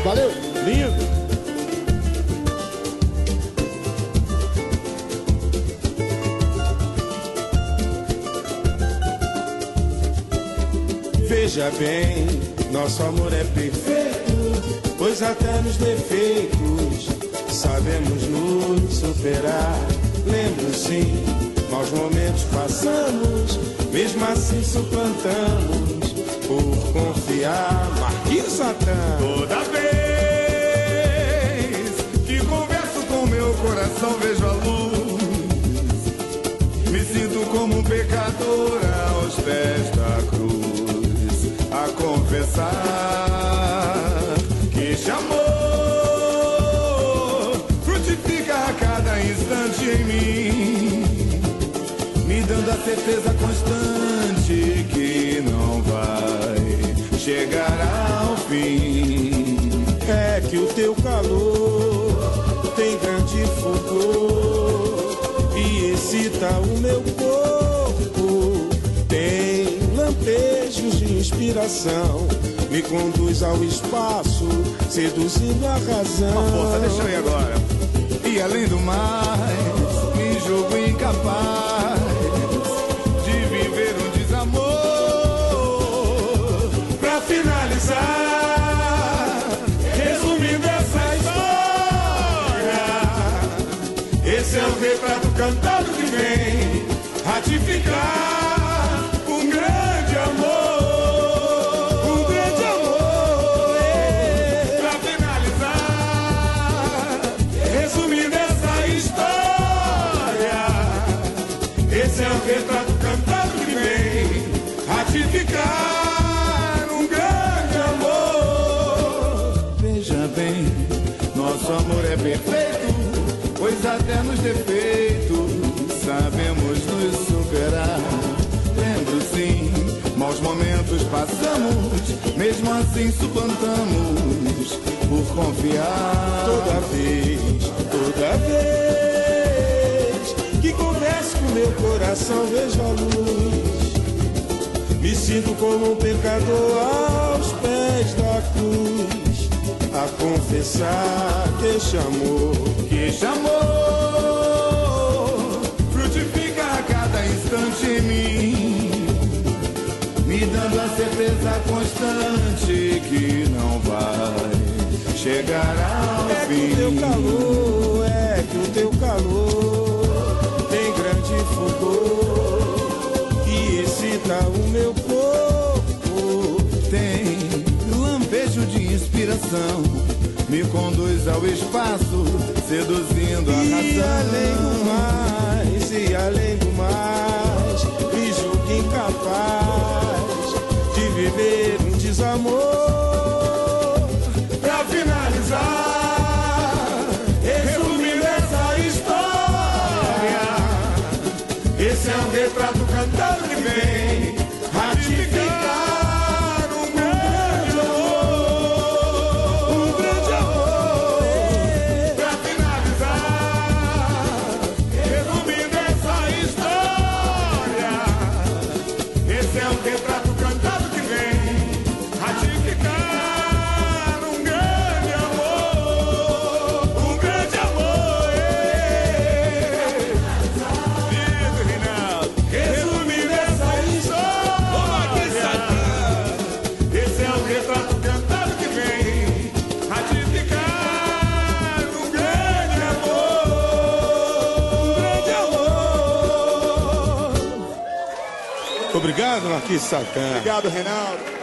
Valeu. Lindo. Veja bem, nosso amor é perfeito, pois até nos defeitos sabemos nos superar. Lembro sim, maus momentos passamos, mesmo assim suplantamos por confiar. Marquinhos Satã. Toda vez que converso com meu coração vejo a luz, me sinto como um pecador aos pés da cruz, a confessar que este amor frutifica a cada instante em mim, me dando a certeza constante que não vai chegar ao fim. É que o teu calor tem grande fulgor e excita o meu corpo, tem lampejos de inspiração, me conduz ao espaço, seduzindo a razão. Uma força, deixa eu ir agora. E além do mais, me julgo incapaz de viver um desamor. Pra finalizar, resumindo essa história, esse é o retrato cantado que vem ratificar um grande amor. Um grande amor. Pra finalizar, resumindo essa história, esse é o retrato cantado que vem ratificar um grande amor. Veja bem, nosso amor é perfeito, pois até nos defeitos sabemos nos superar. Lembro sim, maus momentos passamos, mesmo assim suplantamos por confiar. Toda vez que converso com meu coração vejo a luz, me sinto como um pecador aos pés da cruz, a confessar que este amor frutifica a cada instante em mim, me dando a certeza constante que não vai chegar ao fim. Que o teu calor tem grande fulgor que excita o meu corpo, tem lampejo de inspiração, me conduz ao espaço, seduzindo a razão. E além do mais, me julgo incapaz de viver um desamor. Pra finalizar, resumindo essa história, esse é um retrato cantado que vem ratificar um grande amor. Um grande amor. Pra finalizar, resumindo essa história, esse é um retrato cantado que vem ratificar um grande amor. Um grande amor. Lindo, Reinaldo. Resumindo essa história, esse é o retrato cantado que vem ratificar um grande amor. Um grande amor. Obrigado, Marquinhos Satã. Obrigado, Reinaldo.